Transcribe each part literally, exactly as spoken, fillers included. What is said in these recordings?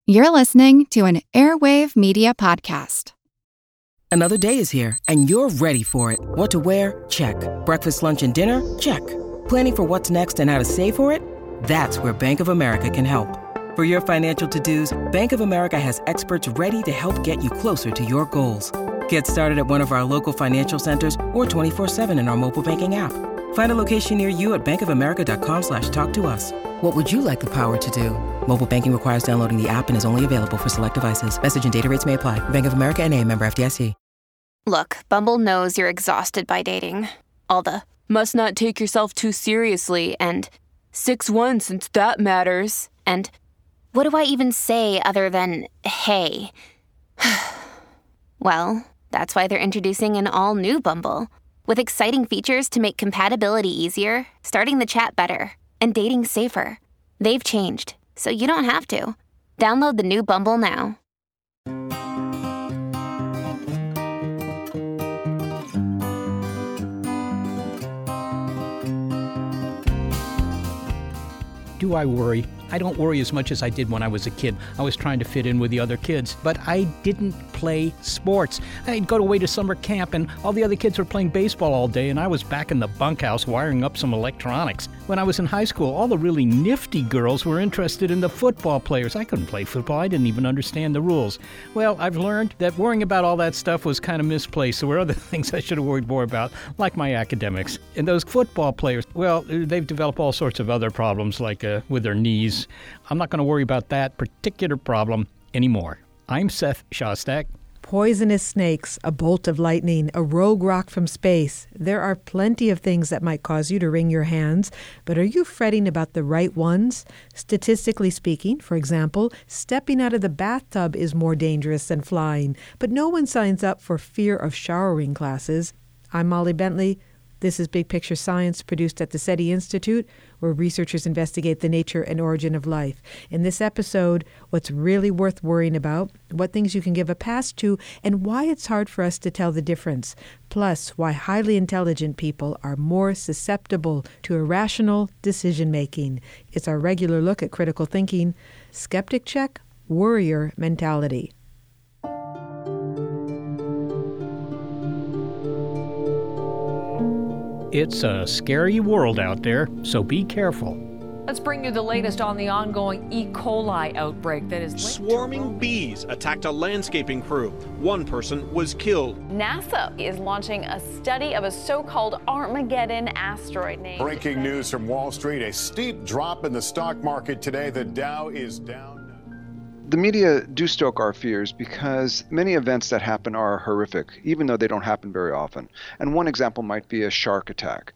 You're listening to an Airwave Media Podcast. Another day is here, and you're ready for it. What to wear? Check. Breakfast, lunch, and dinner? Check. Planning for what's next and how to save for it? That's where Bank of America can help. For your financial to-dos, Bank of America has experts ready to help get you closer to your goals. Get started at one of our local financial centers or twenty-four seven in our mobile banking app. Find a location near you at bankofamerica.com slash talk to us. What would you like the power to do? Mobile banking requires downloading the app and is only available for select devices. Message and data rates may apply. Bank of America N A, member F D I C. Look, Bumble knows you're exhausted by dating. All the, must not take yourself too seriously, and six one since that matters, and what do I even say other than, hey? Well, that's why they're introducing an all-new Bumble, with exciting features to make compatibility easier, starting the chat better, and dating safer. They've changed, so you don't have to. Download the new Bumble now. Do I worry? I don't worry as much as I did when I was a kid. I was trying to fit in with the other kids, but I didn't play sports. I'd go away to summer camp, and all the other kids were playing baseball all day, and I was back in the bunkhouse wiring up some electronics. When I was in high school, all the really nifty girls were interested in the football players. I couldn't play football. I didn't even understand the rules. Well, I've learned that worrying about all that stuff was kind of misplaced. There were other things I should have worried more about, like my academics. And those football players, well, they've developed all sorts of other problems, like uh, with their knees. I'm not going to worry about that particular problem anymore. I'm Seth Shostak. Poisonous snakes, a bolt of lightning, a rogue rock from space. There are plenty of things that might cause you to wring your hands, but are you fretting about the right ones? Statistically speaking, for example, stepping out of the bathtub is more dangerous than flying, but no one signs up for fear of showering classes. I'm Molly Bentley. This is Big Picture Science, produced at the SETI Institute, where researchers investigate the nature and origin of life. In this episode, what's really worth worrying about, what things you can give a pass to, and why it's hard for us to tell the difference. Plus, why highly intelligent people are more susceptible to irrational decision-making. It's our regular look at critical thinking. Skeptic check, worrier mentality. It's a scary world out there, so be careful. Let's bring you the latest on the ongoing E. coli outbreak that is linked Swarming to... bees attacked a landscaping crew. One person was killed. NASA is launching a study of a so-called Armageddon asteroid named... Breaking news from Wall Street, a steep drop in the stock market today. The Dow is down. The media do stoke our fears because many events that happen are horrific, even though they don't happen very often. And one example might be a shark attack.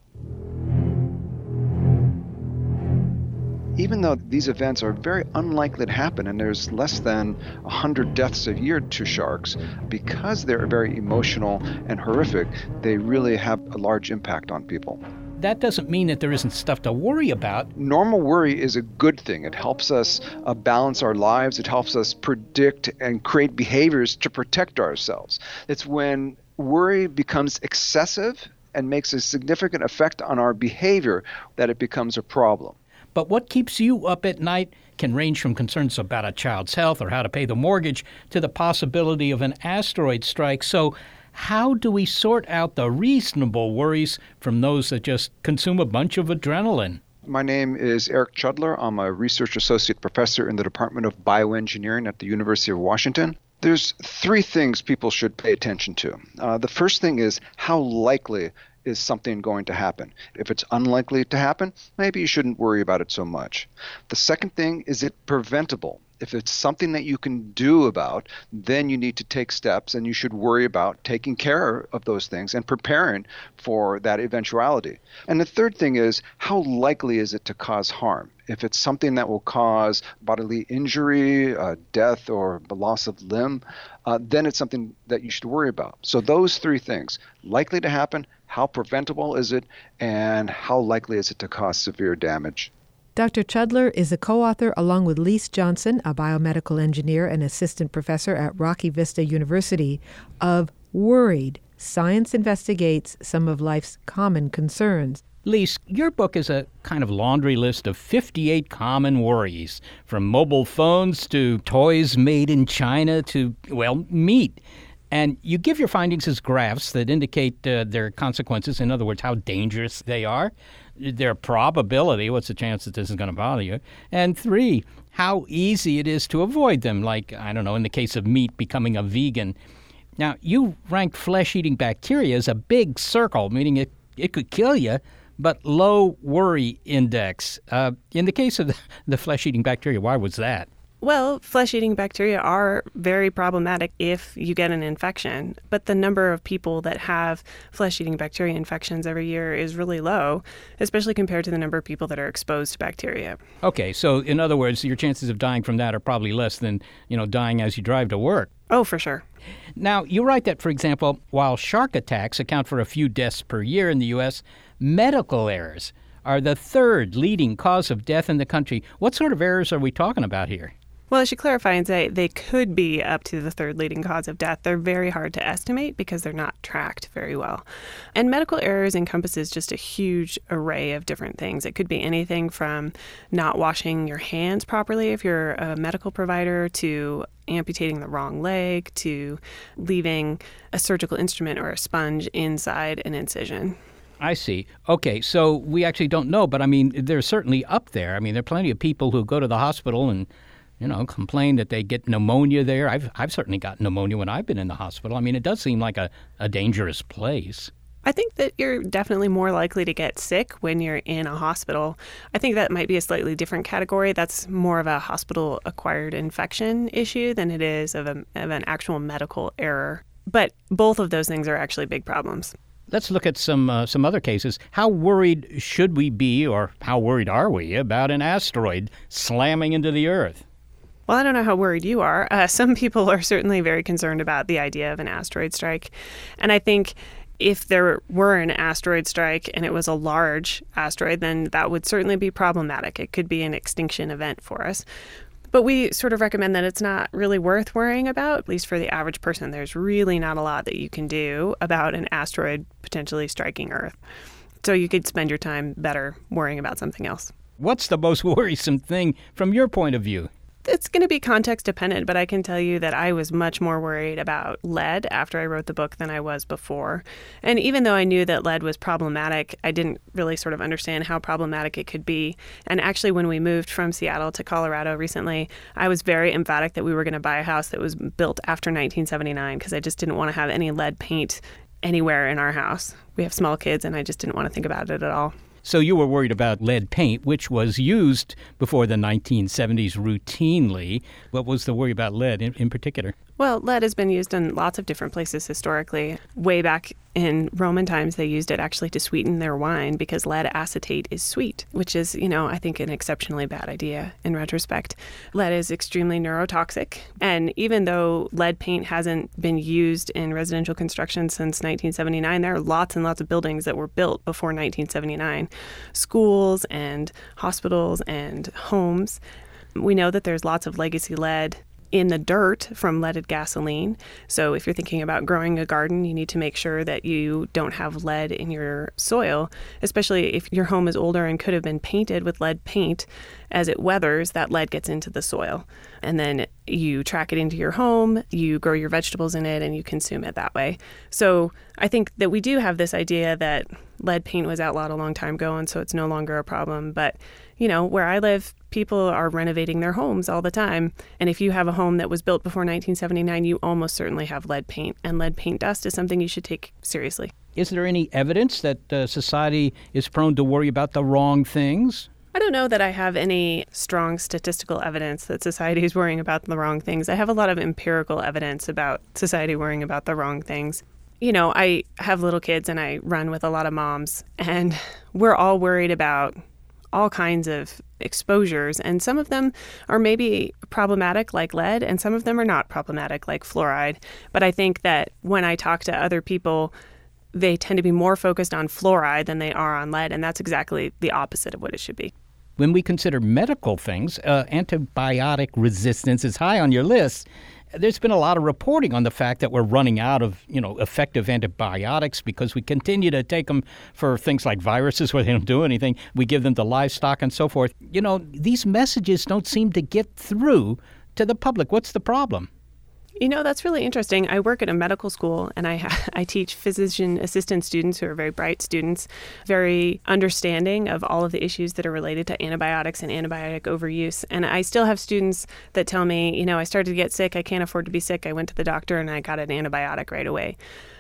Even though these events are very unlikely to happen, and there's less than one hundred deaths a year to sharks, because they're very emotional and horrific, they really have a large impact on people. That doesn't mean that there isn't stuff to worry about. Normal worry is a good thing. It helps us uh, balance our lives. It helps us predict and create behaviors to protect ourselves. It's when worry becomes excessive and makes a significant effect on our behavior that it becomes a problem. But what keeps you up at night can range from concerns about a child's health or how to pay the mortgage to the possibility of an asteroid strike. So how do we sort out the reasonable worries from those that just consume a bunch of adrenaline? My name is Eric Chudler. I'm a research associate professor in the Department of Bioengineering at the University of Washington. There's three things people should pay attention to. Uh, the first thing is, how likely is something going to happen? If it's unlikely to happen, maybe you shouldn't worry about it so much. The second thing, is it preventable? If it's something that you can do about, then you need to take steps, and you should worry about taking care of those things and preparing for that eventuality. And the third thing is, how likely is it to cause harm? If it's something that will cause bodily injury, uh, death, or the loss of limb, uh, then it's something that you should worry about. So those three things: likely to happen, how preventable is it, and how likely is it to cause severe damage. Doctor Chudler is a co-author, along with Lise Johnson, a biomedical engineer and assistant professor at Rocky Vista University, of Worried: Science Investigates Some of Life's Common Concerns. Lise, your book is a kind of laundry list of fifty-eight common worries, from mobile phones to toys made in China to, well, meat. And you give your findings as graphs that indicate uh, their consequences, in other words, how dangerous they are, their probability, what's the chance that this is going to bother you, and three, how easy it is to avoid them, like, I don't know, in the case of meat, becoming a vegan. Now, you ranked flesh-eating bacteria as a big circle, meaning it, it could kill you, but low worry index. Uh, in the case of the, the flesh-eating bacteria, why was that? Well, flesh-eating bacteria are very problematic if you get an infection, but the number of people that have flesh-eating bacteria infections every year is really low, especially compared to the number of people that are exposed to bacteria. Okay, so in other words, your chances of dying from that are probably less than, you know, dying as you drive to work. Oh, for sure. Now, you write that, for example, while shark attacks account for a few deaths per year in the U S, medical errors are the third leading cause of death in the country. What sort of errors are we talking about here? Well, I should clarify and say they could be up to the third leading cause of death. They're very hard to estimate because they're not tracked very well. And medical errors encompasses just a huge array of different things. It could be anything from not washing your hands properly if you're a medical provider, to amputating the wrong leg, to leaving a surgical instrument or a sponge inside an incision. I see. Okay, so we actually don't know, but I mean, they're certainly up there. I mean, there are plenty of people who go to the hospital and you know, complain that they get pneumonia there. I've I've certainly got pneumonia when I've been in the hospital. I mean, it does seem like a, a dangerous place. I think that you're definitely more likely to get sick when you're in a hospital. I think that might be a slightly different category. That's more of a hospital-acquired infection issue than it is of, a, of an actual medical error. But both of those things are actually big problems. Let's look at some uh, some other cases. How worried should we be, or how worried are we, about an asteroid slamming into the Earth? Well, I don't know how worried you are. Uh, some people are certainly very concerned about the idea of an asteroid strike. And I think if there were an asteroid strike and it was a large asteroid, then that would certainly be problematic. It could be an extinction event for us. But we sort of recommend that it's not really worth worrying about, at least for the average person. There's really not a lot that you can do about an asteroid potentially striking Earth. So you could spend your time better worrying about something else. What's the most worrisome thing from your point of view? It's going to be context dependent, but I can tell you that I was much more worried about lead after I wrote the book than I was before. And even though I knew that lead was problematic, I didn't really sort of understand how problematic it could be. And actually, when we moved from Seattle to Colorado recently, I was very emphatic that we were going to buy a house that was built after nineteen seventy-nine because I just didn't want to have any lead paint anywhere in our house. We have small kids, and I just didn't want to think about it at all. So you were worried about lead paint, which was used before the nineteen seventies routinely. What was the worry about lead in, in particular? Well, lead has been used in lots of different places historically. Way back in Roman times, they used it actually to sweeten their wine because lead acetate is sweet, which is, you know, I think an exceptionally bad idea in retrospect. Lead is extremely neurotoxic. And even though lead paint hasn't been used in residential construction since nineteen seventy-nine, there are lots and lots of buildings that were built before nineteen seventy-nine. Schools and hospitals and homes. We know that there's lots of legacy lead in the dirt from leaded gasoline. So if you're thinking about growing a garden, you need to make sure that you don't have lead in your soil, especially if your home is older and could have been painted with lead paint. As it weathers, that lead gets into the soil. And then you track it into your home, you grow your vegetables in it, and you consume it that way. So I think that we do have this idea that lead paint was outlawed a long time ago, and so it's no longer a problem. But, you know, where I live, people are renovating their homes all the time. And if you have a home that was built before nineteen seventy-nine, you almost certainly have lead paint. And lead paint dust is something you should take seriously. Is there any evidence that uh, society is prone to worry about the wrong things? I don't know that I have any strong statistical evidence that society is worrying about the wrong things. I have a lot of empirical evidence about society worrying about the wrong things. You know, I have little kids and I run with a lot of moms, and we're all worried about all kinds of exposures, and some of them are maybe problematic like lead, and some of them are not problematic like fluoride. But I think that when I talk to other people, they tend to be more focused on fluoride than they are on lead, and that's exactly the opposite of what it should be. When we consider medical things, uh, antibiotic resistance is high on your list. there's been a lot of reporting on the fact that we're running out of, you know, effective antibiotics because we continue to take them for things like viruses where they don't do anything. We give them to livestock and so forth. You know, these messages don't seem to get through to the public. What's the problem? You know, that's really interesting. I work at a medical school, and I I teach physician assistant students who are very bright students, very understanding of all of the issues that are related to antibiotics and antibiotic overuse. And I still have students that tell me, you know, I started to get sick. I can't afford to be sick. I went to the doctor and I got an antibiotic right away.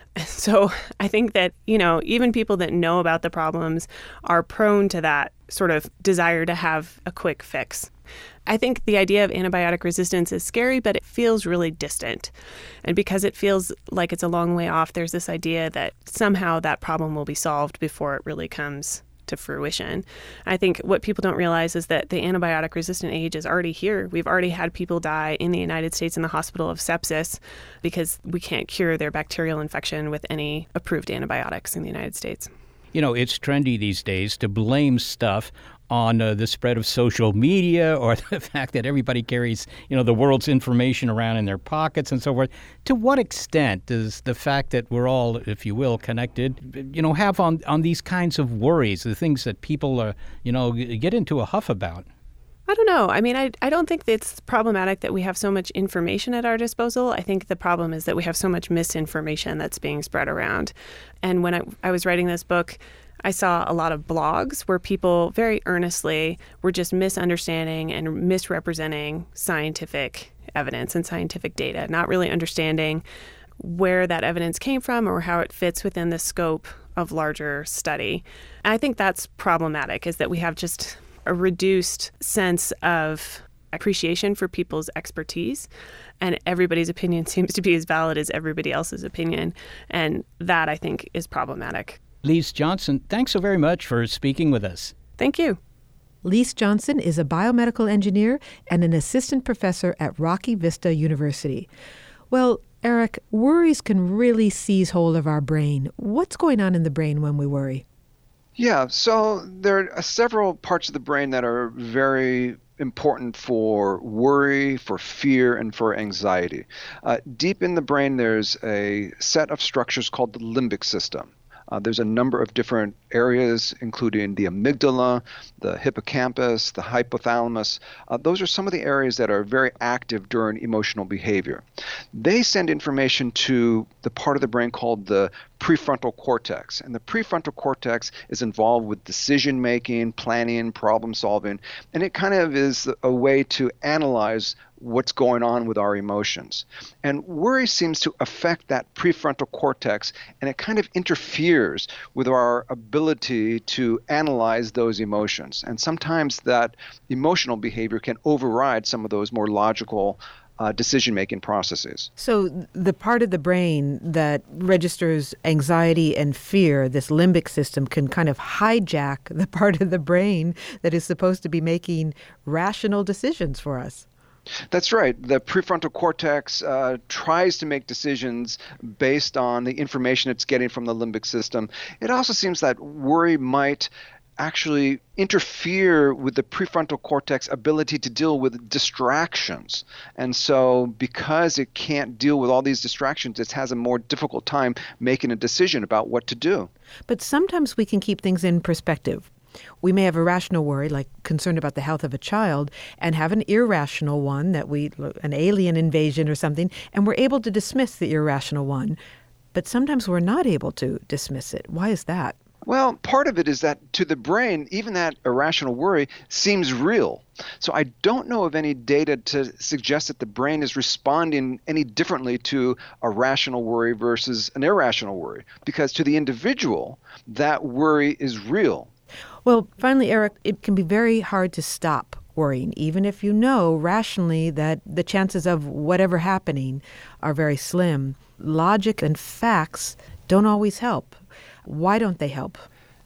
So I think that, you know, even people that know about the problems are prone to that sort of desire to have a quick fix. I think the idea of antibiotic resistance is scary, but it feels really distant. And because it feels like it's a long way off, there's this idea that somehow that problem will be solved before it really comes to fruition. I think what people don't realize is that the antibiotic resistant age is already here. We've already had people die in the United States in the hospital of sepsis because we can't cure their bacterial infection with any approved antibiotics in the United States. You know, it's trendy these days to blame stuff on uh, the spread of social media or the fact that everybody carries, you know, the world's information around in their pockets and so forth. To what extent does the fact that we're all, if you will, connected, you know, have on, on these kinds of worries, the things that people, uh, you know, get into a huff about? I don't know. I mean, I, I don't think it's problematic that we have so much information at our disposal. I think the problem is that we have so much misinformation that's being spread around. And when I, I was writing this book, I saw a lot of blogs where people very earnestly were just misunderstanding and misrepresenting scientific evidence and scientific data, not really understanding where that evidence came from or how it fits within the scope of larger study. And I think that's problematic, is that we have just a reduced sense of appreciation for people's expertise, and everybody's opinion seems to be as valid as everybody else's opinion. And that, I think, is problematic. Lise Johnson, thanks so very much for speaking with us. Thank you. Lise Johnson is a biomedical engineer and an assistant professor at Rocky Vista University. Well, Eric, worries can really seize hold of our brain. What's going on in the brain when we worry? Yeah, so there are several parts of the brain that are very important for worry, for fear, and for anxiety. Uh, deep in the brain, there's a set of structures called the limbic system. Uh, there's a number of different areas, including the amygdala, the hippocampus, the hypothalamus. Uh, those are some of the areas that are very active during emotional behavior. They send information to the part of the brain called the prefrontal cortex. And the prefrontal cortex is involved with decision making, planning, problem solving, and it kind of is a way to analyze what's going on with our emotions. And worry seems to affect that prefrontal cortex, and it kind of interferes with our ability to analyze those emotions. And sometimes that emotional behavior can override some of those more logical Uh, decision-making processes. So the part of the brain that registers anxiety and fear, this limbic system, can kind of hijack the part of the brain that is supposed to be making rational decisions for us. That's right. The prefrontal cortex uh, tries to make decisions based on the information it's getting from the limbic system. It also seems that worry might actually interfere with the prefrontal cortex ability to deal with distractions. And so because it can't deal with all these distractions, it has a more difficult time making a decision about what to do. But sometimes we can keep things in perspective. We may have a rational worry, like concern about the health of a child, and have an irrational one, that we, an alien invasion or something, and we're able to dismiss the irrational one. But sometimes we're not able to dismiss it. Why is that? Well, part of it is that to the brain, even that irrational worry seems real. So I don't know of any data to suggest that the brain is responding any differently to a rational worry versus an irrational worry, because to the individual, that worry is real. Well, finally, Eric, it can be very hard to stop worrying, even if you know rationally that the chances of whatever happening are very slim. Logic and facts don't always help. Why don't they help?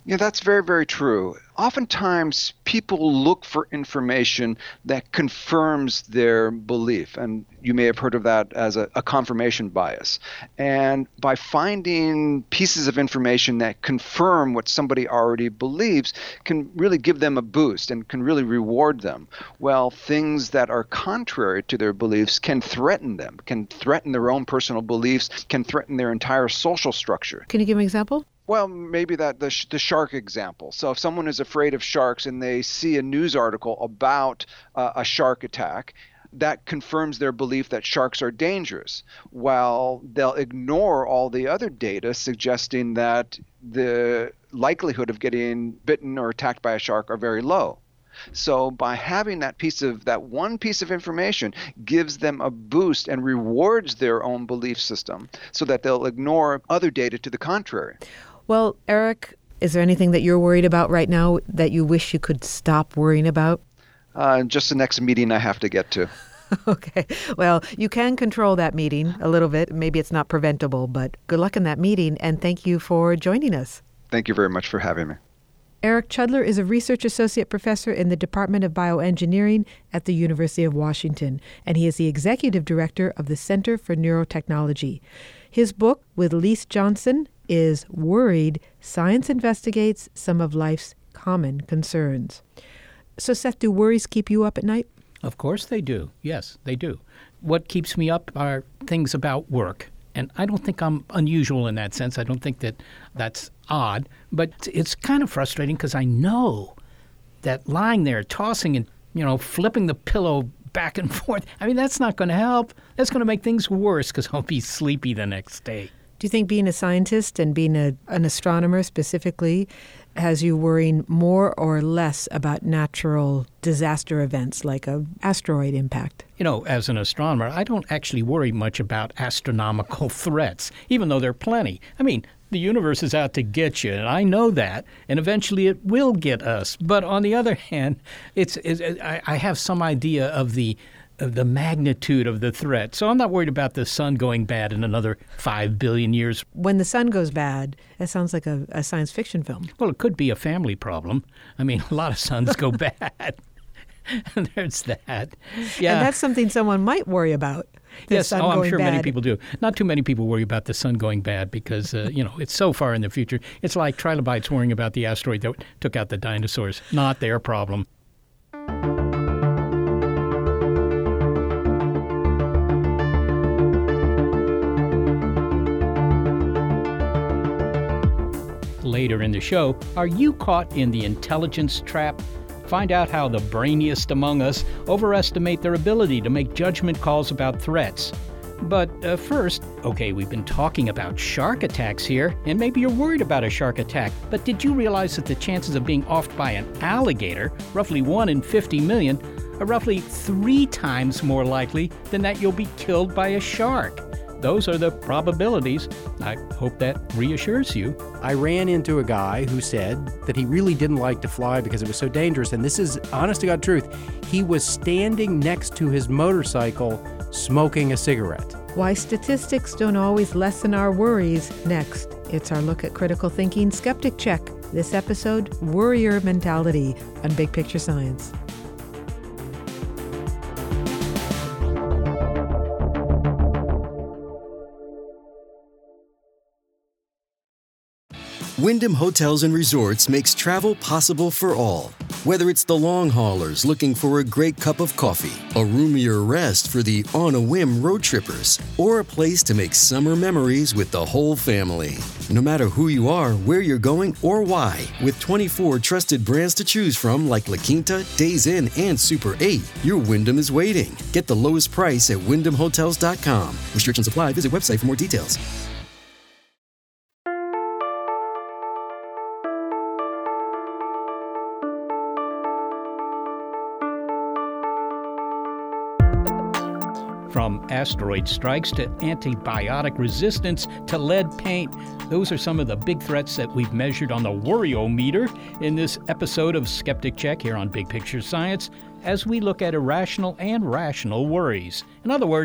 Yeah, that's very, very true. Oftentimes, people look for information that confirms their belief. And you may have heard of that as a, a confirmation bias. And by finding pieces of information that confirm what somebody already believes can really give them a boost and can really reward them. Well, things that are contrary to their beliefs can threaten them, can threaten their own personal beliefs, can threaten their entire social structure. Can you give an example? Well, maybe that the, sh- the shark example. So if someone is afraid of sharks and they see a news article about uh, a shark attack, that confirms their belief that sharks are dangerous, while they'll ignore all the other data suggesting that the likelihood of getting bitten or attacked by a shark are very low. So by having that piece of that one piece of information gives them a boost and rewards their own belief system so that they'll ignore other data to the contrary. Well, Eric, is there anything that you're worried about right now that you wish you could stop worrying about? Uh, just the next meeting I have to get to. Okay. Well, you can control that meeting a little bit. Maybe it's not preventable, but good luck in that meeting, and thank you for joining us. Thank you very much for having me. Eric Chudler is a research associate professor in the Department of Bioengineering at the University of Washington, and he is the executive director of the Center for Neurotechnology. His book with Lise Johnson is Worried: Science Investigates Some of Life's Common Concerns. So, Seth, do worries keep you up at night? Of course they do. Yes, they do. What keeps me up are things about work. And I don't think I'm unusual in that sense. I don't think that that's odd. But it's kind of frustrating because I know that lying there, tossing and, you know, flipping the pillow back and forth, I mean, that's not going to help. That's going to make things worse because I'll be sleepy the next day. Do you think being a scientist and being a, an astronomer specifically has you worrying more or less about natural disaster events like an asteroid impact? You know, as an astronomer, I don't actually worry much about astronomical threats, even though there are plenty. I mean, the universe is out to get you, and I know that, and eventually it will get us. But on the other hand, it's, it's I, I have some idea of the of the magnitude of the threat. So I'm not worried about the sun going bad in another five billion years. When the sun goes bad, that sounds like a, a science fiction film. Well, it could be a family problem. I mean, a lot of suns go bad. There's that. Yeah. And that's something someone might worry about. Yes, oh, I'm sure bad. many people do. Not too many people worry about the sun going bad because, uh, you know, it's so far in the future. It's like trilobites worrying about the asteroid that took out the dinosaurs. Not their problem. Later in the show, are you caught in the intelligence trap? Find out how the brainiest among us overestimate their ability to make judgment calls about threats. But uh, first, okay, we've been talking about shark attacks here, and maybe you're worried about a shark attack, but did you realize that the chances of being offed by an alligator, roughly one in fifty million, are roughly three times more likely than that you'll be killed by a shark? Those are the probabilities. I hope that reassures you. I ran into a guy who said that he really didn't like to fly because it was so dangerous. And this is honest to God truth. He was standing next to his motorcycle smoking a cigarette. Why statistics don't always lessen our worries. Next, it's our look at critical thinking skeptic check. This episode, Worrier Mentality on Big Picture Science. Wyndham Hotels and Resorts makes travel possible for all. Whether it's the long haulers looking for a great cup of coffee, a roomier rest for the on-a-whim road trippers, or a place to make summer memories with the whole family. No matter who you are, where you're going, or why, with twenty-four trusted brands to choose from like La Quinta, Days Inn, and Super eight, your Wyndham is waiting. Get the lowest price at wyndham hotels dot com. Restrictions apply. Visit website for more details. From asteroid strikes to antibiotic resistance to lead paint, those are some of the big threats that we've measured on the Worriometer in this episode of Skeptic Check here on Big Picture Science as we look at irrational and rational worries. In other words,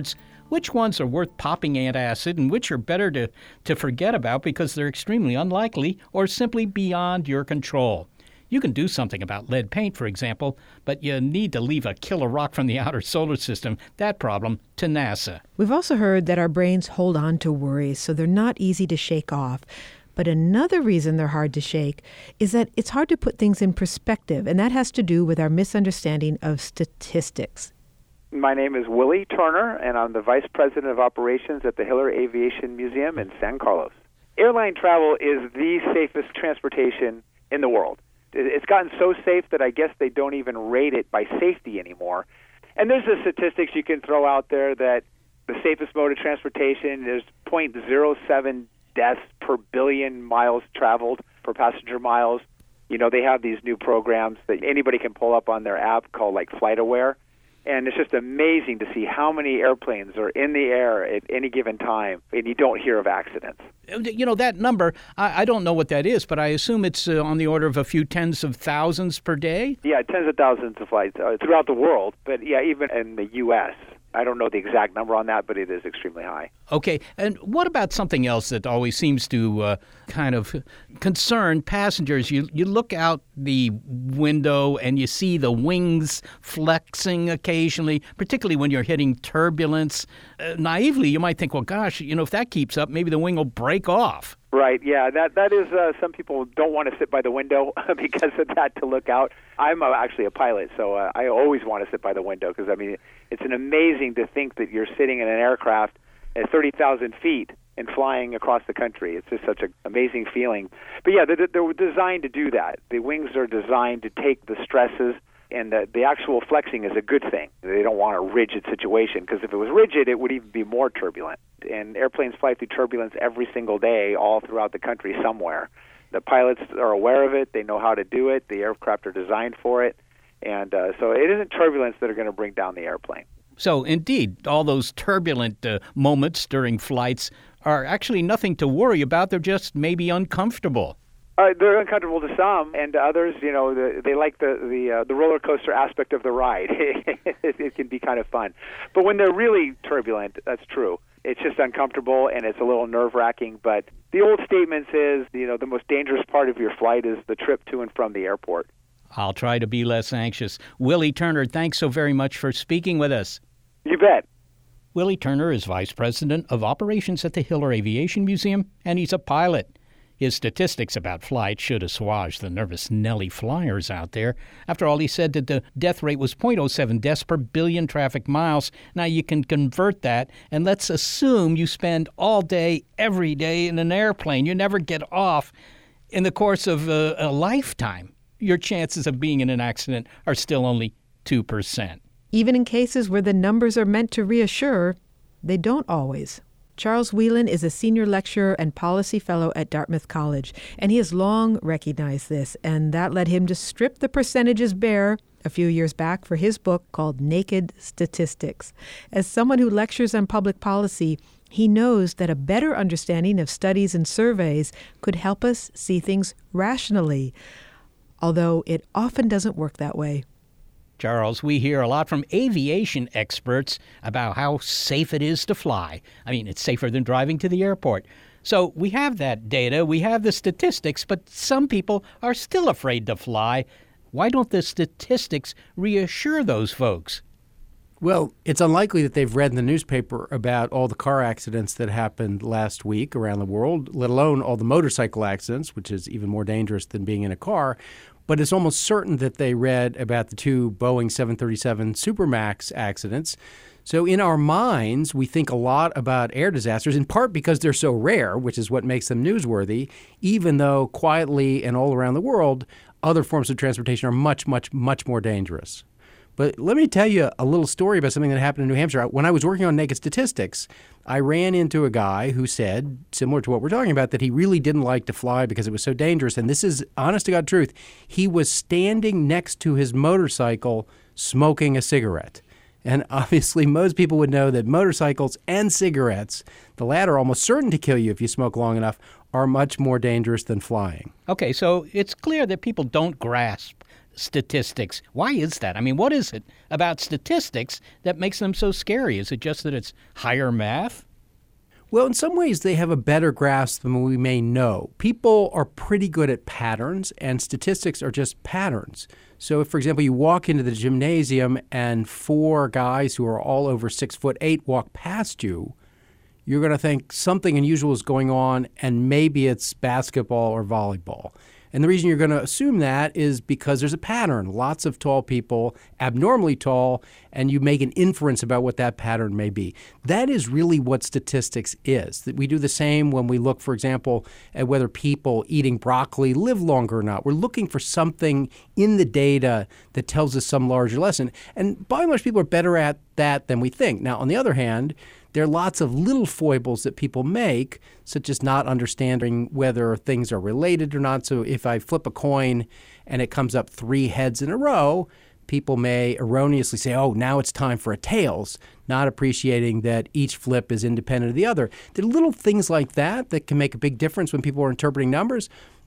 which ones are worth popping antacid and which are better to, to forget about because they're extremely unlikely or simply beyond your control. You can do something about lead paint, for example, but you need to leave a killer rock from the outer solar system, that problem, to NASA. We've also heard that our brains hold on to worries, so they're not easy to shake off. But another reason they're hard to shake is that it's hard to put things in perspective, and that has to do with our misunderstanding of statistics. My name is Willie Turner, and I'm the Vice President of Operations at the Hiller Aviation Museum in San Carlos. Airline travel is the safest transportation in the world. It's gotten so safe that I guess they don't even rate it by safety anymore. And there's the statistics you can throw out there that the safest mode of transportation is zero point zero seven deaths per billion miles traveled, per passenger miles. You know, they have these new programs that anybody can pull up on their app called like FlightAware. And it's just amazing to see how many airplanes are in the air at any given time, and you don't hear of accidents. You know, that number, I, I don't know what that is, but I assume it's uh, on the order of a few tens of thousands per day? Yeah, tens of thousands of flights uh, throughout the world, but yeah, even in the U S I don't know the exact number on that, but it is extremely high. Okay, and what about something else that always seems to uh, kind of concern passengers? You you look out the window and you see the wings flexing occasionally, particularly when you're hitting turbulence. Uh, naively, you might think, well, gosh, you know, if that keeps up, maybe the wing will break off. Right, yeah, that that is, uh, some people don't want to sit by the window because of that, to look out. I'm uh, actually a pilot, so uh, I always want to sit by the window because, I mean, it's an amazing to think that you're sitting in an aircraft at thirty thousand feet and flying across the country. It's just such an amazing feeling. But yeah, they're, they're designed to do that. The wings are designed to take the stresses, and the, the actual flexing is a good thing. They don't want a rigid situation, because if it was rigid, it would even be more turbulent. And airplanes fly through turbulence every single day all throughout the country somewhere. The pilots are aware of it. They know how to do it. The aircraft are designed for it. And uh, so it isn't turbulence that are going to bring down the airplane. So, indeed, all those turbulent uh, moments during flights are actually nothing to worry about. They're just maybe uncomfortable. Uh, they're uncomfortable to some, and to others, you know, the, they like the the, uh, the roller coaster aspect of the ride. it, it can be kind of fun. But when they're really turbulent, that's true. It's just uncomfortable, and it's a little nerve-wracking. But the old statement says, you know, the most dangerous part of your flight is the trip to and from the airport. I'll try to be less anxious. Willie Turner, thanks so very much for speaking with us. You bet. Willie Turner is Vice President of Operations at the Hiller Aviation Museum, and he's a pilot. His statistics about flight should assuage the nervous Nelly flyers out there. After all, he said that the death rate was zero point zero seven deaths per billion traffic miles. Now, you can convert that, and let's assume you spend all day, every day in an airplane. You never get off. In the course of a, a lifetime, your chances of being in an accident are still only two percent. Even in cases where the numbers are meant to reassure, they don't always. Charles Whelan is a senior lecturer and policy fellow at Dartmouth College, and he has long recognized this, and that led him to strip the percentages bare a few years back for his book called Naked Statistics. As someone who lectures on public policy, he knows that a better understanding of studies and surveys could help us see things rationally, although it often doesn't work that way. Charles, we hear a lot from aviation experts about how safe it is to fly. I mean, it's safer than driving to the airport. So we have that data, we have the statistics, but some people are still afraid to fly. Why don't the statistics reassure those folks? Well, it's unlikely that they've read in the newspaper about all the car accidents that happened last week around the world, let alone all the motorcycle accidents, which is even more dangerous than being in a car. But it's almost certain that they read about the two Boeing seven thirty-seven Supermax accidents. So in our minds, we think a lot about air disasters, in part because they're so rare, which is what makes them newsworthy, even though quietly and all around the world, other forms of transportation are much, much, much more dangerous. But let me tell you a little story about something that happened in New Hampshire. When I was working on Naked Statistics, I ran into a guy who said, similar to what we're talking about, that he really didn't like to fly because it was so dangerous. And this is honest to God truth. He was standing next to his motorcycle smoking a cigarette. And obviously, most people would know that motorcycles and cigarettes, the latter almost certain to kill you if you smoke long enough, are much more dangerous than flying. Okay, so it's clear that people don't grasp statistics. Why is that? I mean, what is it about statistics that makes them so scary? Is it just that it's higher math? Well, in some ways, they have a better grasp than we may know. People are pretty good at patterns, and statistics are just patterns. So if, for example, you walk into the gymnasium and four guys who are all over six foot eight walk past you, you're going to think something unusual is going on, and maybe it's basketball or volleyball. And the reason you're going to assume that is because there's a pattern. Lots of tall people, abnormally tall, and you make an inference about what that pattern may be. That is really what statistics is. That we do the same when we look, for example, at whether people eating broccoli live longer or not. We're looking for something in the data that tells us some larger lesson. And by and large, people are better at that than we think. Now, on the other hand, there are lots of little foibles that people make, such as not understanding whether things are related or not. So if I flip a coin and it comes up three heads in a row, people may erroneously say, oh, now it's time for a tails, not appreciating that each flip is independent of the other. There are little things like that that can make a big difference when people are interpreting numbers.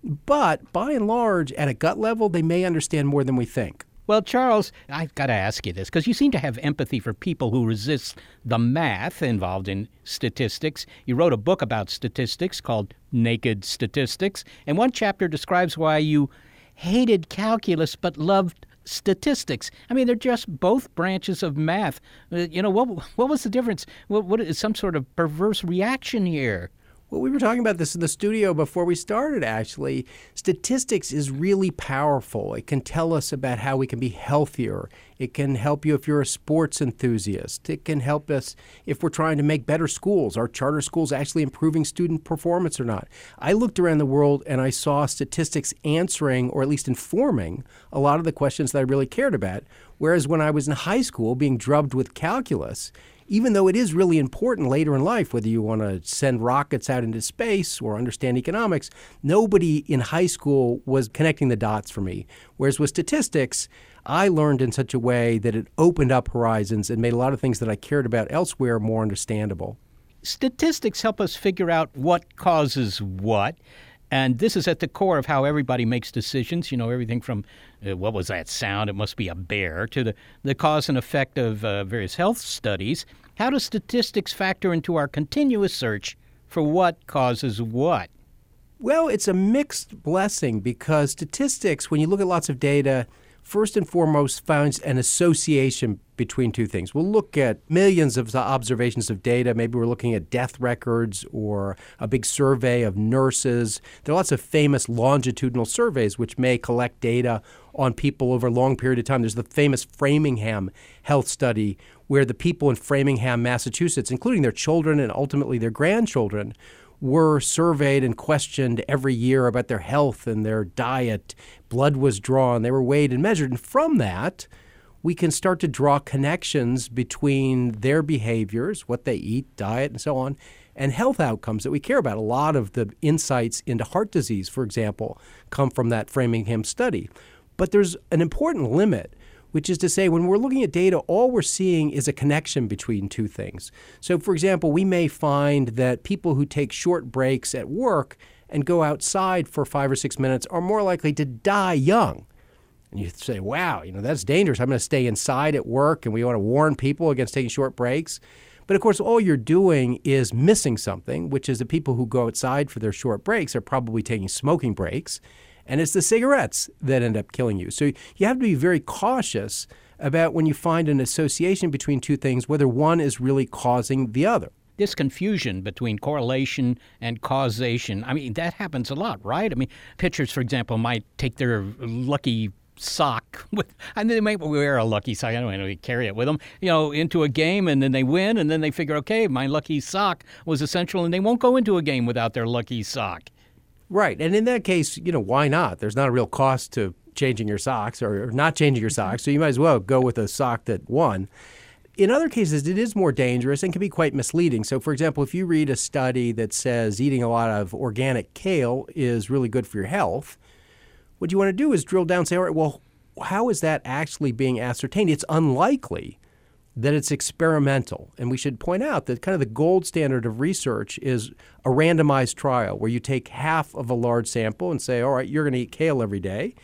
But by and large, at a gut level, they may understand more than we think. Well, Charles, I've got to ask you this, because you seem to have empathy for people who resist the math involved in statistics. You wrote a book about statistics called Naked Statistics, and one chapter describes why you hated calculus but loved statistics. I mean, they're just both branches of math. Uh, you know, what what was the difference? What, what is some sort of perverse reaction here? Well, we were talking about this in the studio before we started, actually. Statistics is really powerful. It can tell us about how we can be healthier. It can help you if you're a sports enthusiast. It can help us if we're trying to make better schools. Are charter schools actually improving student performance or not? I looked around the world and I saw statistics answering, or at least informing, a lot of the questions that I really cared about. Whereas when I was in high school being drubbed with calculus, even though it is really important later in life, whether you want to send rockets out into space or understand economics, nobody in high school was connecting the dots for me. Whereas with statistics, I learned in such a way that it opened up horizons and made a lot of things that I cared about elsewhere more understandable. Statistics help us figure out what causes what. And this is at the core of how everybody makes decisions. You know, everything from, uh, what was that sound? It must be a bear, to the, the cause and effect of uh, various health studies. How does statistics factor into our continuous search for what causes what? Well, it's a mixed blessing because statistics, when you look at lots of data, first and foremost finds an association between two things. We'll look at millions of observations of data. Maybe we're looking at death records or a big survey of nurses. There are lots of famous longitudinal surveys which may collect data on people over a long period of time. There's the famous Framingham health study where the people in Framingham, Massachusetts, including their children and ultimately their grandchildren, were surveyed and questioned every year about their health and their diet. Blood was drawn. They were weighed and measured. And from that, we can start to draw connections between their behaviors, what they eat, diet, and so on, and health outcomes that we care about. A lot of the insights into heart disease, for example, come from that Framingham study. But there's an important limit, which is to say when we're looking at data, all we're seeing is a connection between two things. So, for example, we may find that people who take short breaks at work and go outside for five or six minutes are more likely to die young. And you say, wow, you know, that's dangerous. I'm going to stay inside at work, and we want to warn people against taking short breaks. But, of course, all you're doing is missing something, which is the people who go outside for their short breaks are probably taking smoking breaks. And it's the cigarettes that end up killing you. So you have to be very cautious about when you find an association between two things, whether one is really causing the other. This confusion between correlation and causation, I mean, that happens a lot, right? I mean, pitchers, for example, might take their lucky sock with, and they might wear a lucky sock. I don't know, they carry it with them, you know, into a game, and then they win, and then they figure, okay, my lucky sock was essential, and they won't go into a game without their lucky sock. Right. And in that case, you know, why not? There's not a real cost to changing your socks or not changing your socks, so you might as well go with a sock that won. In other cases, it is more dangerous and can be quite misleading. So, for example, if you read a study that says eating a lot of organic kale is really good for your health, what you want to do is drill down and say, all right, well, how is that actually being ascertained? It's unlikely that it's experimental. And we should point out that kind of the gold standard of research is a randomized trial where you take half of a large sample and say, all right, you're going to eat kale every day.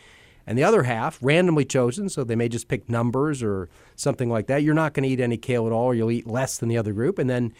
And the other half, randomly chosen, so they may just pick numbers or something like that. You're not going to eat any kale at all, or you'll eat less than the other group. And then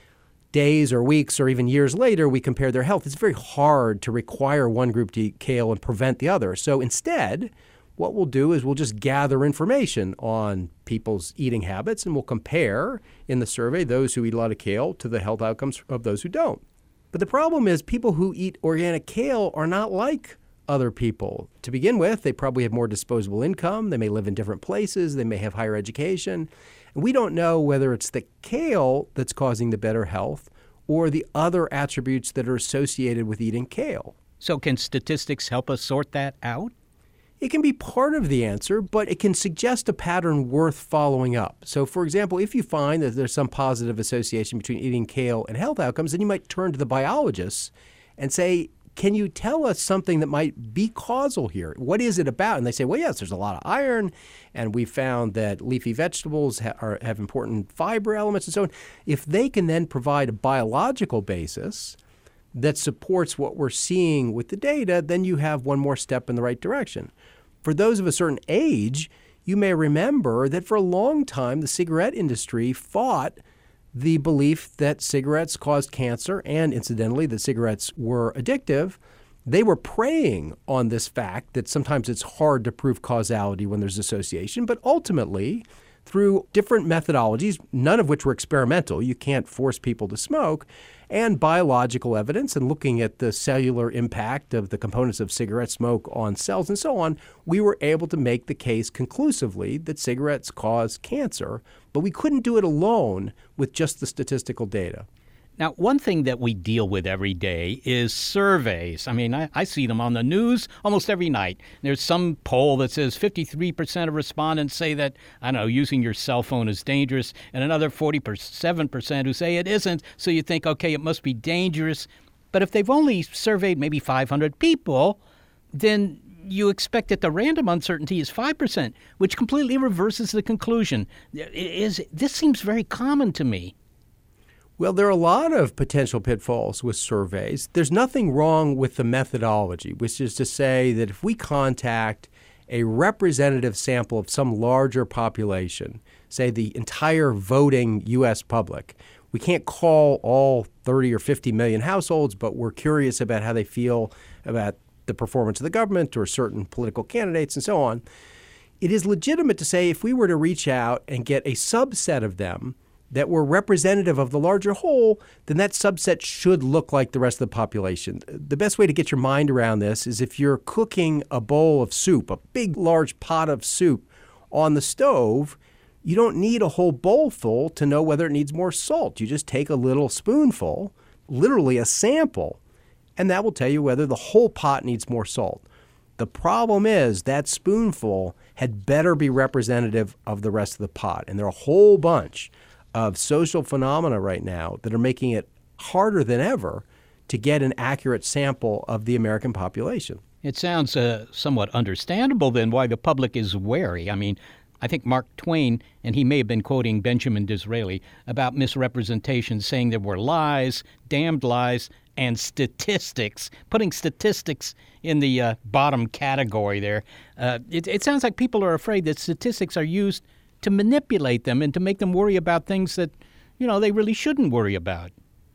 days or weeks or even years later, we compare their health. It's very hard to require one group to eat kale and prevent the other. So instead, what we'll do is we'll just gather information on people's eating habits, and we'll compare in the survey those who eat a lot of kale to the health outcomes of those who don't. But the problem is people who eat organic kale are not like other people. To begin with, they probably have more disposable income. They may live in different places. They may have higher education. And we don't know whether it's the kale that's causing the better health or the other attributes that are associated with eating kale. So can statistics help us sort that out? It can be part of the answer, but it can suggest a pattern worth following up. So, for example, if you find that there's some positive association between eating kale and health outcomes, then you might turn to the biologists and say, can you tell us something that might be causal here? What is it about? And they say, well, yes, there's a lot of iron, and we found that leafy vegetables ha- are, have important fiber elements and so on. If they can then provide a biological basis that supports what we're seeing with the data, then you have one more step in the right direction. For those of a certain age, you may remember that for a long time, the cigarette industry fought the belief that cigarettes caused cancer and, incidentally, that cigarettes were addictive. They were preying on this fact that sometimes it's hard to prove causality when there's association, but ultimately, through different methodologies, none of which were experimental, you can't force people to smoke, and biological evidence and looking at the cellular impact of the components of cigarette smoke on cells and so on, we were able to make the case conclusively that cigarettes cause cancer, but we couldn't do it alone with just the statistical data. Now, one thing that we deal with every day is surveys. I mean, I, I see them on the news almost every night. There's some poll that says fifty-three percent of respondents say that, I don't know, using your cell phone is dangerous, and another forty-seven percent who say it isn't. So you think, okay, it must be dangerous. But if they've only surveyed maybe five hundred people, then you expect that the random uncertainty is five percent, which completely reverses the conclusion. It is, this seems very common to me. Well, there are a lot of potential pitfalls with surveys. There's nothing wrong with the methodology, which is to say that if we contact a representative sample of some larger population, say the entire voting U S public, we can't call all thirty or fifty million households, but we're curious about how they feel about the performance of the government or certain political candidates and so on. It is legitimate to say if we were to reach out and get a subset of them that were representative of the larger whole, then that subset should look like the rest of the population. The best way to get your mind around this is if you're cooking a bowl of soup, a big, large pot of soup on the stove, you don't need a whole bowl full to know whether it needs more salt. You just take a little spoonful, literally a sample, and that will tell you whether the whole pot needs more salt. The problem is that spoonful had better be representative of the rest of the pot, and there are a whole bunch of social phenomena right now that are making it harder than ever to get an accurate sample of the American population. It sounds uh, somewhat understandable then why the public is wary. I mean, I think Mark Twain, and he may have been quoting Benjamin Disraeli, about misrepresentation, saying there were lies, damned lies, and statistics, putting statistics in the uh, bottom category there. Uh, it, it sounds like people are afraid that statistics are used to manipulate them and to make them worry about things that, you know, they really shouldn't worry about.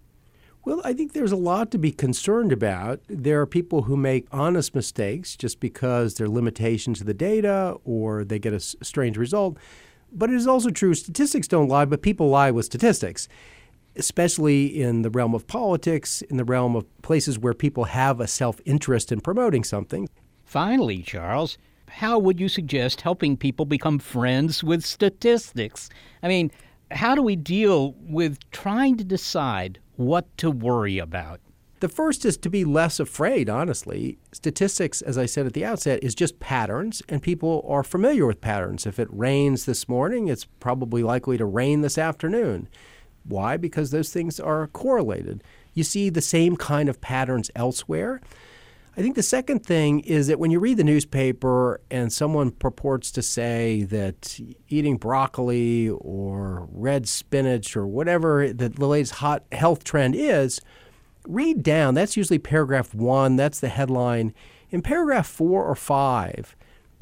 Well, I think there's a lot to be concerned about. There are people who make honest mistakes just because there are limitations to the data or they get a s- strange result. But it is also true statistics don't lie, but people lie with statistics, especially in the realm of politics, in the realm of places where people have a self-interest in promoting something. Finally, Charles, how would you suggest helping people become friends with statistics? I mean, how do we deal with trying to decide what to worry about? The first is to be less afraid, honestly. Statistics, as I said at the outset, is just patterns, and people are familiar with patterns. If it rains this morning, it's probably likely to rain this afternoon. Why? Because those things are correlated. You see the same kind of patterns elsewhere. I think the second thing is that when you read the newspaper and someone purports to say that eating broccoli or red spinach or whatever the, the latest hot health trend is, read down. That's usually paragraph one. That's the headline. In paragraph four or five,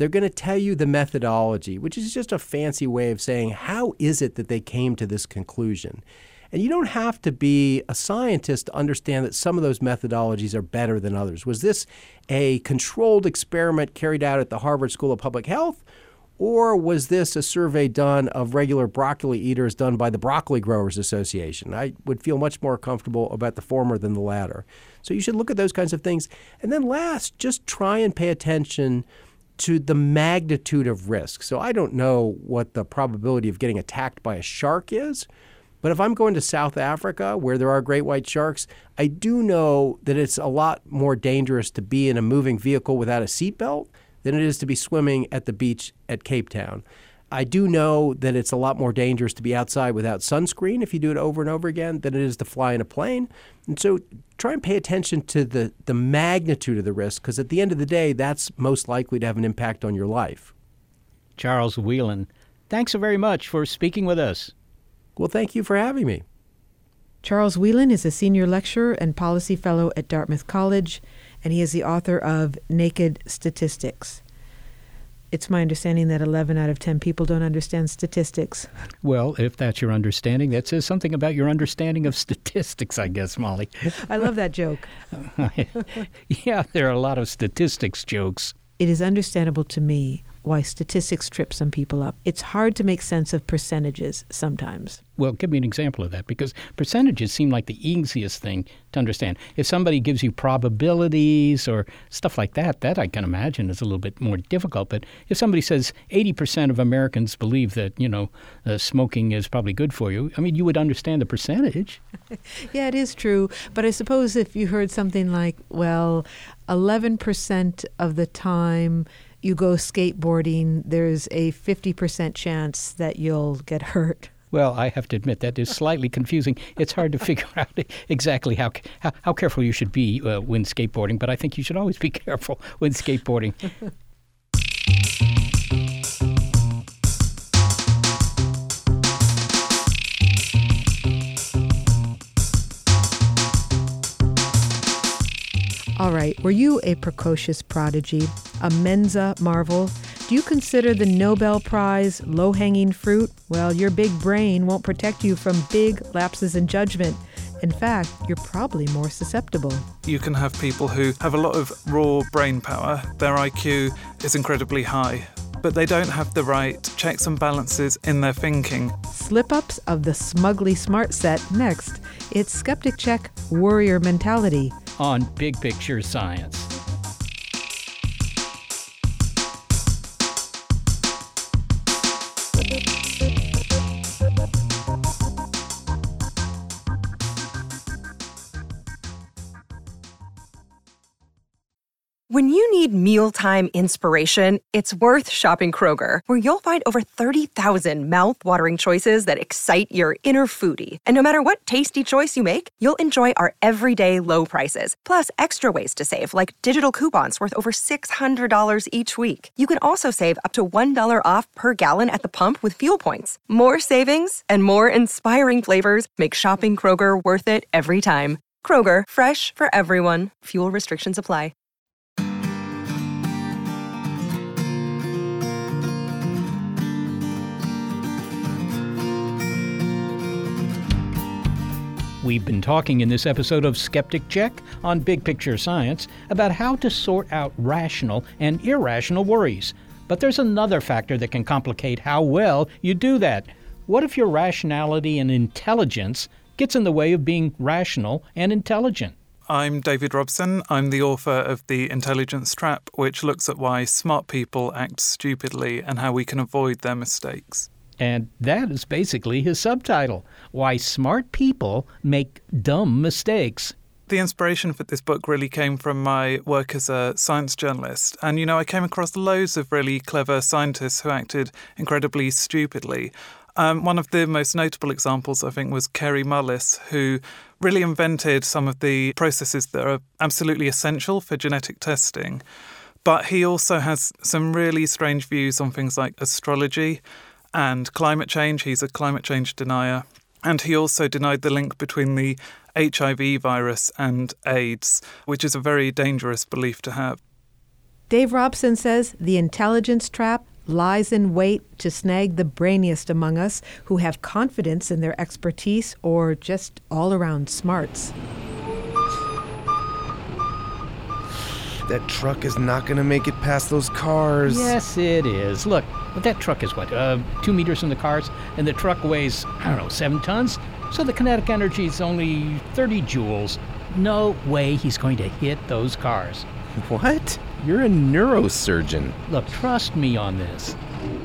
They're going to tell you the methodology, which is just a fancy way of saying, how is it that they came to this conclusion? And you don't have to be a scientist to understand that some of those methodologies are better than others. Was this a controlled experiment carried out at the Harvard School of Public Health? Or was this a survey done of regular broccoli eaters done by the Broccoli Growers Association? I would feel much more comfortable about the former than the latter. So you should look at those kinds of things. And then last, just try and pay attention to the magnitude of risk. So I don't know what the probability of getting attacked by a shark is, but if I'm going to South Africa where there are great white sharks, I do know that it's a lot more dangerous to be in a moving vehicle without a seatbelt than it is to be swimming at the beach at Cape Town. I do know that it's a lot more dangerous to be outside without sunscreen if you do it over and over again than it is to fly in a plane. And so try and pay attention to the, the magnitude of the risk, because at the end of the day, that's most likely to have an impact on your life. Charles Whelan, thanks so very much for speaking with us. Well, thank you for having me. Charles Whelan is a senior lecturer and policy fellow at Dartmouth College, and he is the author of Naked Statistics. It's my understanding that eleven out of ten people don't understand statistics. Well, if that's your understanding, that says something about your understanding of statistics, I guess, Molly. I love that joke. Yeah, there are a lot of statistics jokes. It is understandable to me why statistics trip some people up. It's hard to make sense of percentages sometimes. Well, give me an example of that, because percentages seem like the easiest thing to understand. If somebody gives you probabilities or stuff like that, that I can imagine is a little bit more difficult. But if somebody says eighty percent of Americans believe that, you know, uh, smoking is probably good for you, I mean, you would understand the percentage. Yeah, it is true. But I suppose if you heard something like, well, eleven percent of the time you go skateboarding, there's a fifty percent chance that you'll get hurt. Well, I have to admit that is slightly confusing. It's hard to figure out exactly how how, how careful you should be uh, when skateboarding, but I think you should always be careful when skateboarding. All right, were you a precocious prodigy, a Mensa marvel? Do you consider the Nobel Prize low-hanging fruit? Well, your big brain won't protect you from big lapses in judgment. In fact, you're probably more susceptible. You can have people who have a lot of raw brain power. Their I Q is incredibly high, but they don't have the right checks and balances in their thinking. Slip-ups of the smugly smart set next. It's Skeptic Check Warrior Mentality on Big Picture Science. When you need mealtime inspiration, it's worth shopping Kroger, where you'll find over thirty thousand mouth-watering choices that excite your inner foodie. And no matter what tasty choice you make, you'll enjoy our everyday low prices, plus extra ways to save, like digital coupons worth over six hundred dollars each week. You can also save up to one dollar off per gallon at the pump with fuel points. More savings and more inspiring flavors make shopping Kroger worth it every time. Kroger, fresh for everyone. Fuel restrictions apply. We've been talking in this episode of Skeptic Check on Big Picture Science about how to sort out rational and irrational worries. But there's another factor that can complicate how well you do that. What if your rationality and intelligence gets in the way of being rational and intelligent? I'm David Robson. I'm the author of The Intelligence Trap, which looks at why smart people act stupidly and how we can avoid their mistakes. And that is basically his subtitle, Why Smart People Make Dumb Mistakes. The inspiration for this book really came from my work as a science journalist. And, you know, I came across loads of really clever scientists who acted incredibly stupidly. Um, one of the most notable examples, I think, was Kary Mullis, who really invented some of the processes that are absolutely essential for genetic testing. But he also has some really strange views on things like astrology and climate change. He's a climate change denier. And he also denied the link between the H I V virus and AIDS, which is a very dangerous belief to have. Dave Robson says the intelligence trap lies in wait to snag the brainiest among us who have confidence in their expertise or just all-around smarts. That truck is not going to make it past those cars. Yes, it is. Look, that truck is what, uh, two meters from the cars, and the truck weighs, I don't know, seven tons? So the kinetic energy is only thirty joules. No way he's going to hit those cars. What? You're a neurosurgeon. Look, trust me on this.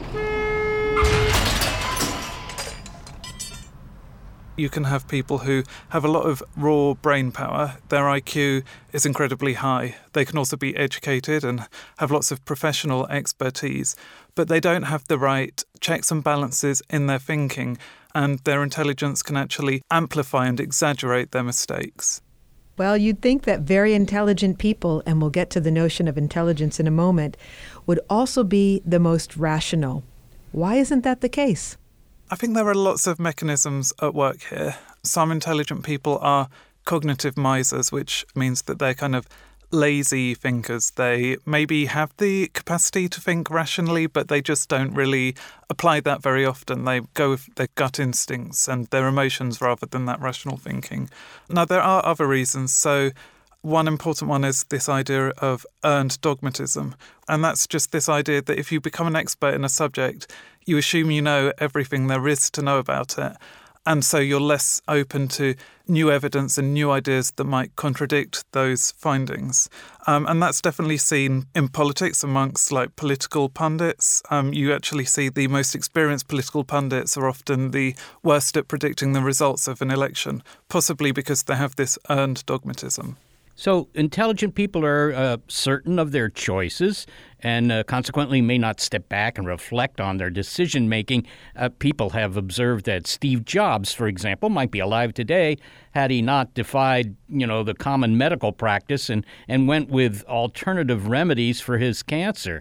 You can have people who have a lot of raw brain power. Their I Q is incredibly high. They can also be educated and have lots of professional expertise, but they don't have the right checks and balances in their thinking, and their intelligence can actually amplify and exaggerate their mistakes. Well, you'd think that very intelligent people, and we'll get to the notion of intelligence in a moment, would also be the most rational. Why isn't that the case? I think there are lots of mechanisms at work here. Some intelligent people are cognitive misers, which means that they're kind of lazy thinkers. They maybe have the capacity to think rationally, but they just don't really apply that very often. They go with their gut instincts and their emotions rather than that rational thinking. Now, there are other reasons. So one important one is this idea of earned dogmatism. And that's just this idea that if you become an expert in a subject, you assume you know everything there is to know about it. And so you're less open to new evidence and new ideas that might contradict those findings. Um, and that's definitely seen in politics amongst like political pundits. Um, you actually see the most experienced political pundits are often the worst at predicting the results of an election, possibly because they have this earned dogmatism. So intelligent people are uh, certain of their choices and uh, consequently may not step back and reflect on their decision-making. Uh, people have observed that Steve Jobs, for example, might be alive today had he not defied, you know, the common medical practice and, and went with alternative remedies for his cancer.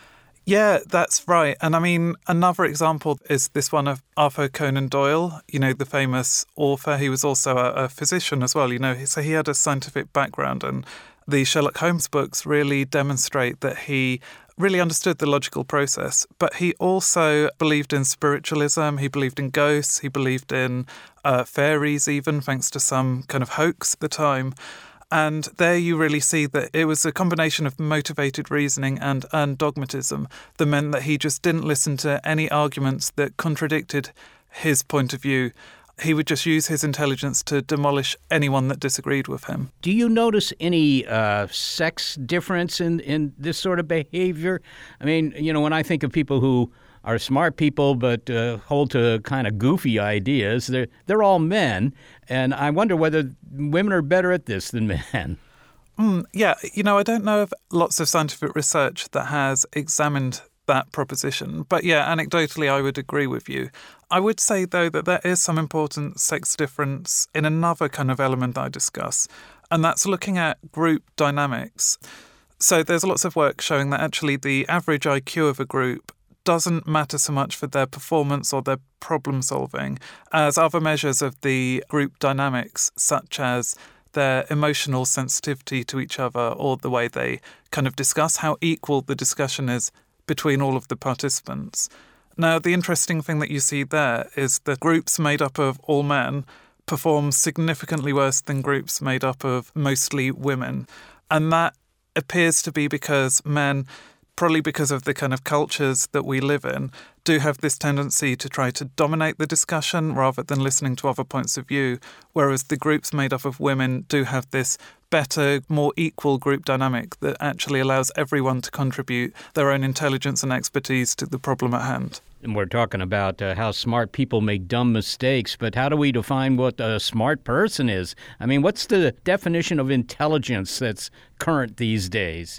Yeah, that's right. And I mean, another example is this one of Arthur Conan Doyle, you know, the famous author. He was also a, a physician as well, you know, so he had a scientific background. And the Sherlock Holmes books really demonstrate that he really understood the logical process. But he also believed in spiritualism. He believed in ghosts. He believed in uh, fairies even, thanks to some kind of hoax at the time. And there you really see that it was a combination of motivated reasoning and earned dogmatism that meant that he just didn't listen to any arguments that contradicted his point of view. He would just use his intelligence to demolish anyone that disagreed with him. Do you notice any uh, sex difference in, in this sort of behavior? I mean, you know, when I think of people who are smart people but uh, hold to kind of goofy ideas, they're, they're all men. And I wonder whether women are better at this than men. Mm, yeah, you know, I don't know of lots of scientific research that has examined that proposition. But yeah, anecdotally, I would agree with you. I would say, though, that there is some important sex difference in another kind of element that I discuss, and that's looking at group dynamics. So there's lots of work showing that actually the average I Q of a group doesn't matter so much for their performance or their problem solving as other measures of the group dynamics, such as their emotional sensitivity to each other or the way they kind of discuss, how equal the discussion is between all of the participants. Now, the interesting thing that you see there is that groups made up of all men perform significantly worse than groups made up of mostly women. And that appears to be because men, probably because of the kind of cultures that we live in, do have this tendency to try to dominate the discussion rather than listening to other points of view, whereas the groups made up of women do have this better, more equal group dynamic that actually allows everyone to contribute their own intelligence and expertise to the problem at hand. And we're talking about uh, how smart people make dumb mistakes, but how do we define what a smart person is? I mean, what's the definition of intelligence that's current these days?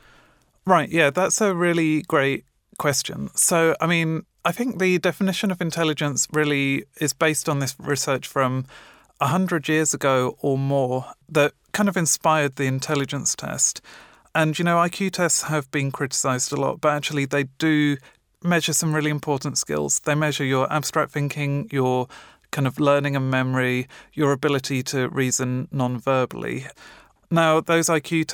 Right, yeah, that's a really great question. So, I mean, I think the definition of intelligence really is based on this research from one hundred years ago or more that kind of inspired the intelligence test. And, you know, I Q tests have been criticised a lot, but actually they do measure some really important skills. They measure your abstract thinking, your kind of learning and memory, your ability to reason non-verbally. Now, those I Q tests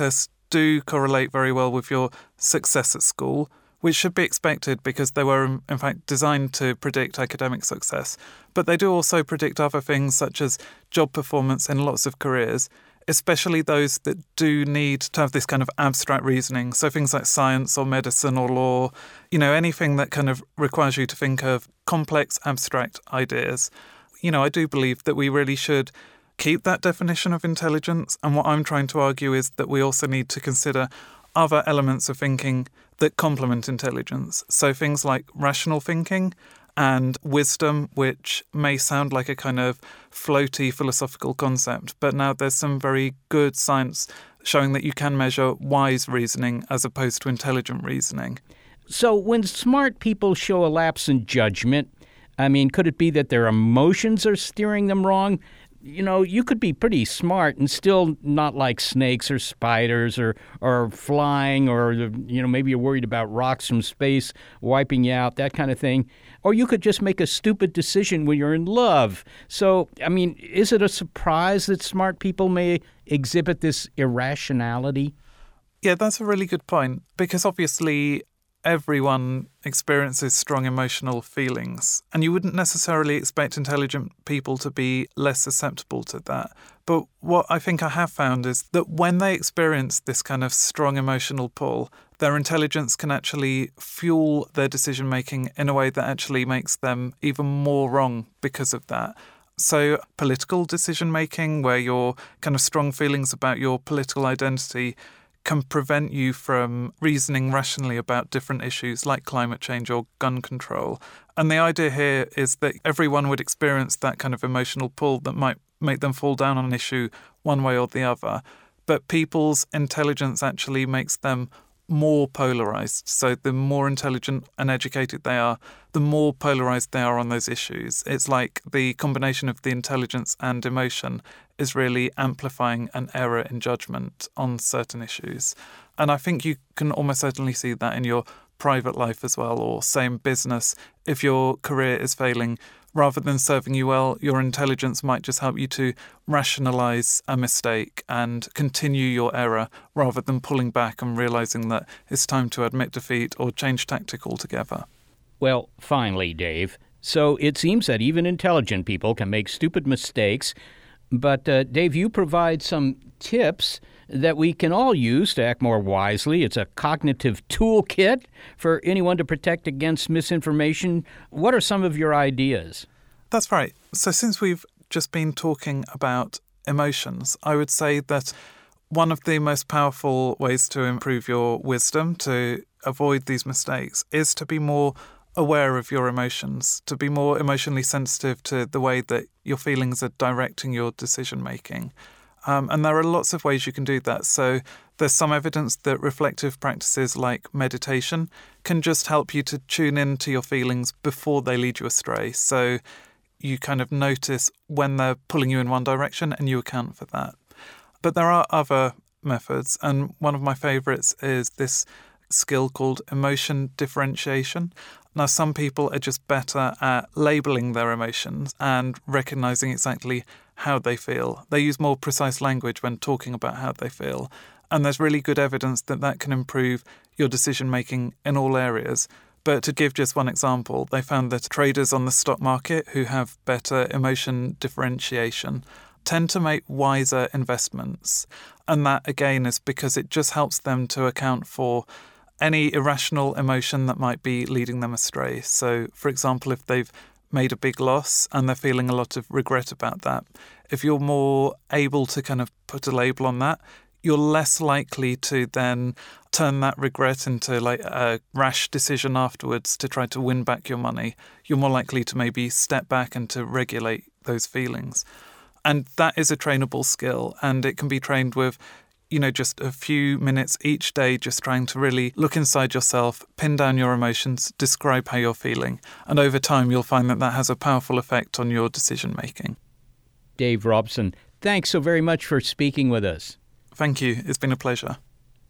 do correlate very well with your success at school, which should be expected because they were, in fact, designed to predict academic success. But they do also predict other things such as job performance in lots of careers, especially those that do need to have this kind of abstract reasoning. So things like science or medicine or law, you know, anything that kind of requires you to think of complex, abstract ideas. You know, I do believe that we really should keep that definition of intelligence. And what I'm trying to argue is that we also need to consider other elements of thinking that complement intelligence. So things like rational thinking and wisdom, which may sound like a kind of floaty philosophical concept, but now there's some very good science showing that you can measure wise reasoning as opposed to intelligent reasoning. So when smart people show a lapse in judgment, I mean, could it be that their emotions are steering them wrong? You know, you could be pretty smart and still not like snakes or spiders or, or flying or, you know, maybe you're worried about rocks from space wiping you out, that kind of thing. Or you could just make a stupid decision when you're in love. So, I mean, is it a surprise that smart people may exhibit this irrationality? Yeah, that's a really good point, because obviously everyone experiences strong emotional feelings, and you wouldn't necessarily expect intelligent people to be less susceptible to that. But what I think I have found is that when they experience this kind of strong emotional pull, their intelligence can actually fuel their decision-making in a way that actually makes them even more wrong because of that. So political decision-making, where your kind of strong feelings about your political identity can prevent you from reasoning rationally about different issues like climate change or gun control. And the idea here is that everyone would experience that kind of emotional pull that might make them fall down on an issue one way or the other. But people's intelligence actually makes them more polarized. So the more intelligent and educated they are, the more polarized they are on those issues. It's like the combination of the intelligence and emotion is really amplifying an error in judgment on certain issues. And I think you can almost certainly see that in your private life as well, or same business. If your career is failing, rather than serving you well, your intelligence might just help you to rationalize a mistake and continue your error rather than pulling back and realizing that it's time to admit defeat or change tactic altogether. Well, finally, Dave. So it seems that even intelligent people can make stupid mistakes. But, uh, Dave, you provide some tips that we can all use to act more wisely. It's a cognitive toolkit for anyone to protect against misinformation. What are some of your ideas? That's right. So since we've just been talking about emotions, I would say that one of the most powerful ways to improve your wisdom, to avoid these mistakes, is to be more aware of your emotions, to be more emotionally sensitive to the way that your feelings are directing your decision-making. Um, and there are lots of ways you can do that. So there's some evidence that reflective practices like meditation can just help you to tune in to your feelings before they lead you astray. So you kind of notice when they're pulling you in one direction and you account for that. But there are other methods, and one of my favourites is this skill called emotion differentiation. Now, some people are just better at labelling their emotions and recognising exactly how they feel. They use more precise language when talking about how they feel. And there's really good evidence that that can improve your decision-making in all areas. But to give just one example, they found that traders on the stock market who have better emotion differentiation tend to make wiser investments. And that, again, is because it just helps them to account for any irrational emotion that might be leading them astray. So, for example, if they've made a big loss and they're feeling a lot of regret about that, if you're more able to kind of put a label on that, you're less likely to then turn that regret into like a rash decision afterwards to try to win back your money. You're more likely to maybe step back and to regulate those feelings. And that is a trainable skill, and it can be trained with, you know, just a few minutes each day, just trying to really look inside yourself, pin down your emotions, describe how you're feeling. And over time, you'll find that that has a powerful effect on your decision-making. Dave Robson, thanks so very much for speaking with us. Thank you. It's been a pleasure.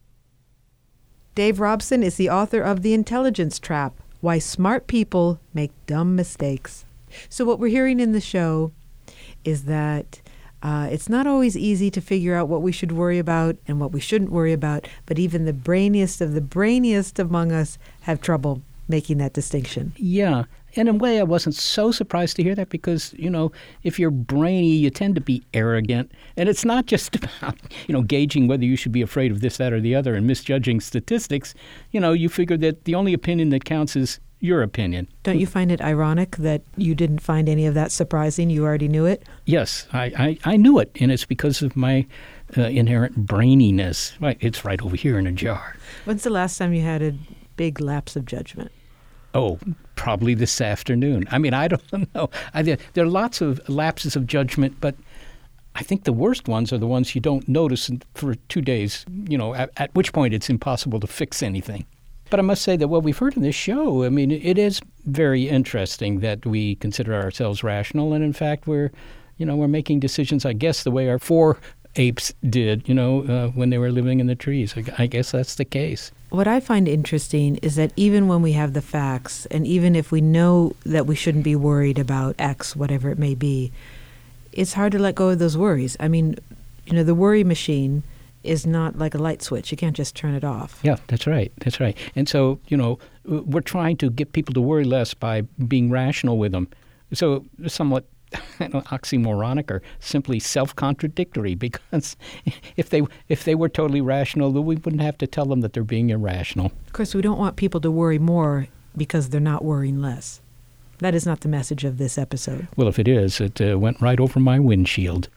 Dave Robson is the author of The Intelligence Trap, Why Smart People Make Dumb Mistakes. So what we're hearing in the show is that Uh, it's not always easy to figure out what we should worry about and what we shouldn't worry about, but even the brainiest of the brainiest among us have trouble making that distinction. Yeah. And in a way, I wasn't so surprised to hear that because, you know, if you're brainy, you tend to be arrogant. And it's not just about, you know, gauging whether you should be afraid of this, that, or the other and misjudging statistics. You know, you figure that the only opinion that counts is your opinion. Don't you find it ironic that you didn't find any of that surprising? You already knew it? Yes, I, I, I knew it, and it's because of my uh, inherent braininess. Right, it's right over here in a jar. When's the last time you had a big lapse of judgment? Oh, probably this afternoon. I mean, I don't know. I, there are lots of lapses of judgment, but I think the worst ones are the ones you don't notice for two days, you know, at, at which point it's impossible to fix anything. But I must say that what we've heard in this show, I mean, it is very interesting that we consider ourselves rational. And in fact, we're, you know, we're making decisions, I guess, the way our four apes did, you know, uh, when they were living in the trees. I, I guess that's the case. What I find interesting is that even when we have the facts, and even if we know that we shouldn't be worried about X, whatever it may be, it's hard to let go of those worries. I mean, you know, the worry machine is not like a light switch. You can't just turn it off. Yeah, that's right. That's right. And so, you know, we're trying to get people to worry less by being rational with them. So somewhat oxymoronic or simply self-contradictory, because if they if they were totally rational, then we wouldn't have to tell them that they're being irrational. Of course, we don't want people to worry more because they're not worrying less. That is not the message of this episode. Well, if it is, it uh, went right over my windshield.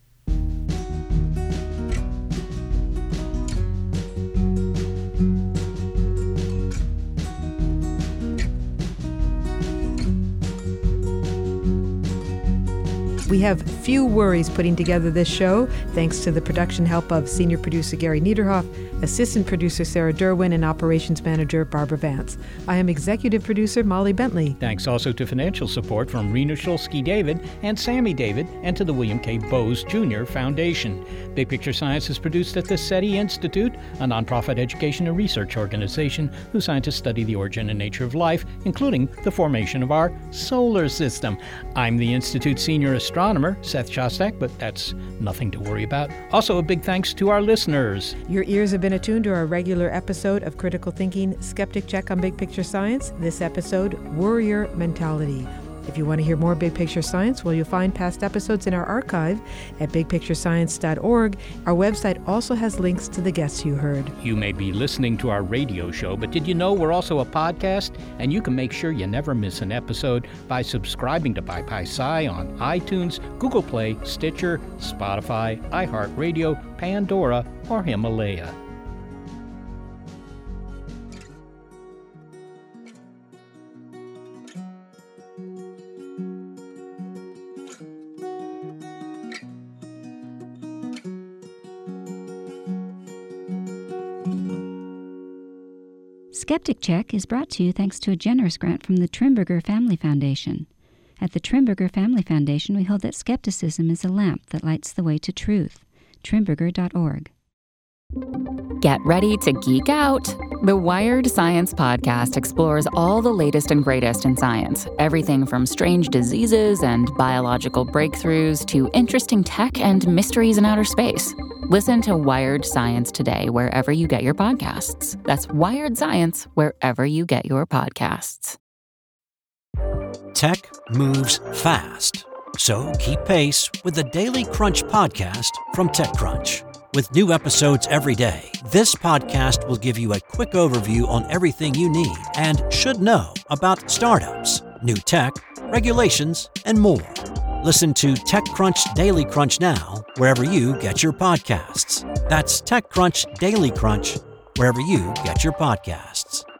We have few worries putting together this show, thanks to the production help of senior producer Gary Niederhoff, assistant producer Sarah Derwin, and operations manager Barbara Vance. I am executive producer Molly Bentley. Thanks also to financial support from Rena Shulsky-David and Sammy David, and to the William K. Bowes Junior Foundation. Big Picture Science is produced at the SETI Institute, a nonprofit education and research organization whose scientists study the origin and nature of life, including the formation of our solar system. I'm the Institute's senior astronomer, Seth Shostak, but that's nothing to worry about. Also, a big thanks to our listeners. Your ears have been attuned to our regular episode of Critical Thinking Skeptic Check on Big Picture Science. This episode, Worrier Mentality. If you want to hear more Big Picture Science, well, you'll find past episodes in our archive at big picture science dot org. Our website also has links to the guests you heard. You may be listening to our radio show, but did you know we're also a podcast? And you can make sure you never miss an episode by subscribing to ByPySci on iTunes, Google Play, Stitcher, Spotify, iHeartRadio, Pandora, or Himalaya. Skeptic Check is brought to you thanks to a generous grant from the Trimberger Family Foundation. At the Trimberger Family Foundation, we hold that skepticism is a lamp that lights the way to truth. Trimberger dot org. Get ready to geek out. The Wired Science Podcast explores all the latest and greatest in science. Everything from strange diseases and biological breakthroughs to interesting tech and mysteries in outer space. Listen to Wired Science today wherever you get your podcasts. That's Wired Science wherever you get your podcasts. Tech moves fast, so keep pace with the Daily Crunch podcast from TechCrunch. With new episodes every day, this podcast will give you a quick overview on everything you need and should know about startups, new tech, regulations, and more. Listen to TechCrunch Daily Crunch now, wherever you get your podcasts. That's TechCrunch Daily Crunch, wherever you get your podcasts.